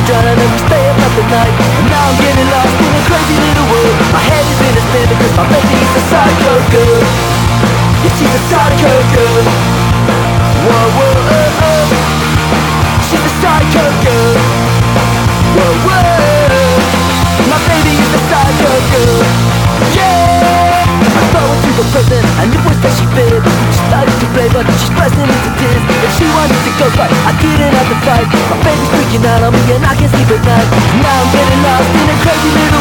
done and we stay up the night. And now I'm getting lost in a crazy little world. My head is in a spin because my baby is a psycho girl. Yeah, she's a psycho girl. Whoa, whoa, oh, oh. She's a psycho girl. Whoa, whoa. My baby is a psycho girl. Yeah. I saw her through the prison and it was that she fit. She started to play but she's bursting into tears. If she wanted to go fight, I didn't have to fight. My baby's freaking out on me and I can't sleep at night. Now I'm getting lost in a crazy little